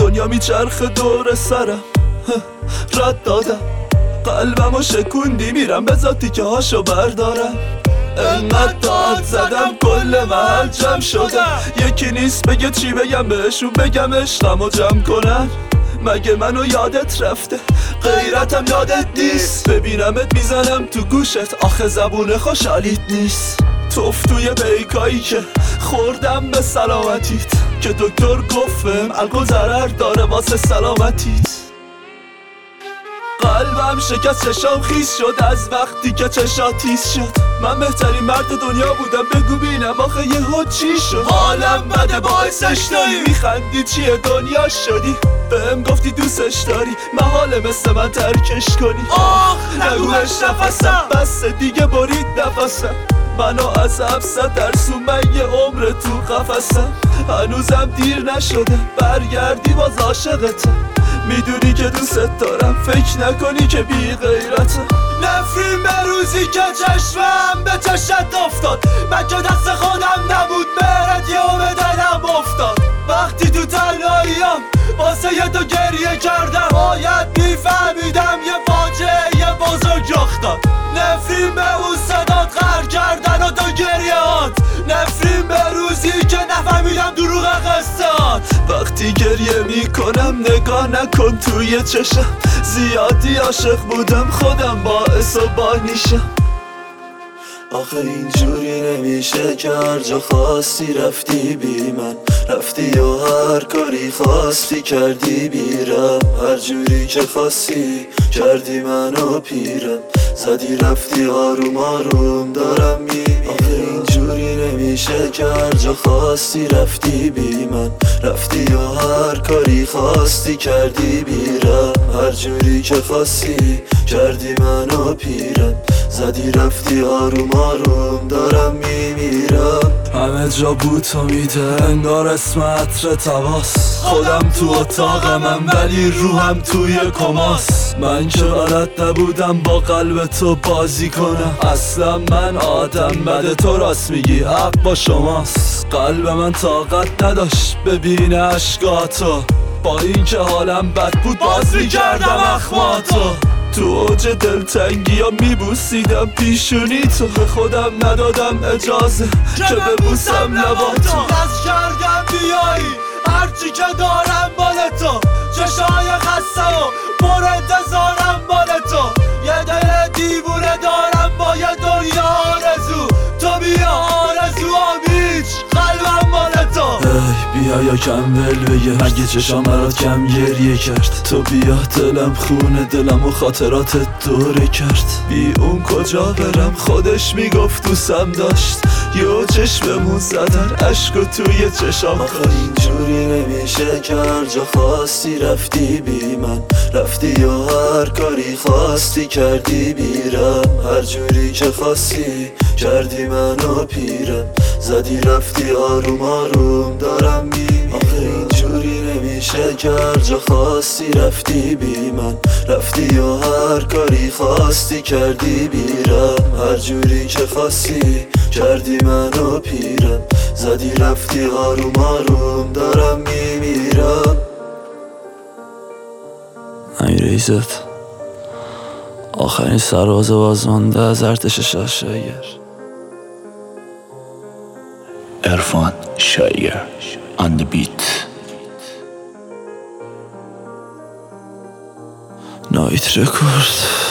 دنیا میچرخه دور سرم رد دادم قلبمو شکوندی میرم به ذاتی که هاشو بردارم انقدر داد زدم کل محل جمع شدم یکی نیست بگه چی بگم بهشون بگم عشقمو جمع کنن مگه منو یادت رفته غیرتم یادت نیست ببینمت میزنم تو گوشت آخه زبون خوشحالیت نیست توف توی بیکایی که خوردم به سلامتیت که دکتر گفتم الکل ضرر داره واسه سلامتیت قلبم شکست چشام خیس شد از وقتی که چشات تیز شد من بهترین مرد دنیا بودم بگو بینم آخه یهو چی شد حالم بده باعثش داری میخندی چیه دنیا شدی بهم گفتی دوستش داری محاله مثل من ترکش کنی آخ نگوش نفسم بس دیگه برید نفسم منو از حبست ترسون من یه عمر تو قفسم هنوزم دیر نشده برگردی باز عاشقتم میدونی که دوست دارم فکر نکنی که بی غیرتم نفرین به روزی که چشمم به چشت افتاد من که دست خودم نبود مهرت یهو به دلم افتاد وقتی تو تنهاییم واسه یه تو گریه کردم باید میفهمیدم یه فاجعه بزرگ رخ داد نفرین به اون صدات غر کردن و تو گریهات نفرین به روزی که نفهمیدم دروغ قصهات وقتی گریه میکنم نگاه نکن توی چشم زیادی عاشق بودم خودم باعث و بانیشم آخه اینجوری نمیشه که هر جا خواستی رفتی بی من رفتی و هر کاری خواستی کردی بیرم هر جوری که خواستی کردی منو پیرم زدی رفتی آروم آروم دارم میمیرم آخه اینجوری نمیشه که هر جا خواستی رفتی بی من رفتی و هر کاری خواستی کردی بیرم هر جوری که خواستی کردی منو پیرم زدی رفتی آروم آروم دارم میمیرم همه جا بوتو میده انگار اسم عطر تواس خودم تو اتاقمم ولی روحم توی کماس من که بلد نبودم با قلب تو بازی کنم اصلا من آدم بده تو راست میگی حق با شماست قلب من طاقت نداشت ببینه عشقاتو با این که حالم بد بود باز میکردم اخماتو تو اوج دلتنگی ها میبوسیدم پیشونی تو به خودم ندادم اجازه که ببوسم لباتو دست کردم بیایی هرچی که دارم مال تو چشای خسته و پر انتظارم مال تو یه دل دیوونه دارم با یه دنیا آرزو تو بیا آرزوام هیچ قلبم مال تو بیا یا کم ول بگه مگه چشام برات کم گریه کرد تو بیا دلم خونه دلم و خاطراتت دوره کرد بی اون کجا برم خودش میگفت دوستم داشت یه چشممون زدن عشق و توی چشام آخه اینجوری نمیشه که هر جا خواستی رفتی بی من رفتی و هر کاری خواستی کردی بیرم هر جوری که خواستی کردی منو پیرم زدی رفتی آروم آروم دارم میمیرم آخه اینجوری نمیشه که هر جا خواستی رفتی بی من رفتی و هر کاری خواستی کردی بیرم هر جوری که خواستی کردی منو پیرم زدی رفتی آروم آروم دارم میمیرم امیر ایزت آخرین سرباز بازمانده از ارتش شاهشاگر عرفان شایگر on the beat نایت رکورد